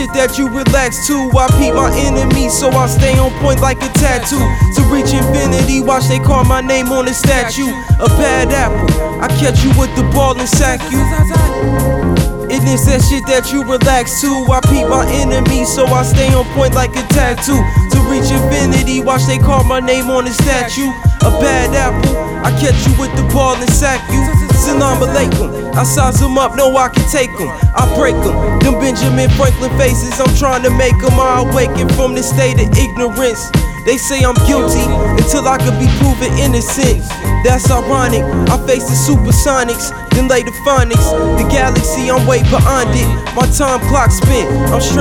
shit that you relax to. I peep my enemies, so I stay on point like a tattoo. To reach infinity, watch they call my name on the statue. A bad apple, I catch you with the ball and sack you. It is that shit that you relax to. I peep my enemies, so I stay on point like a tattoo. To reach infinity, watch they call my name on the statue. A bad apple, I catch you with the ball and sack you. Salam alaikum, I size them up, know I can take them. I break them, them Benjamin Franklin faces, I'm trying to make them. I awaken from the state of ignorance. They say I'm guilty until I could be proven innocent. That's ironic, I face the supersonics, then lay the phonics. The galaxy, I'm way beyond it. My time clock spent, I'm straight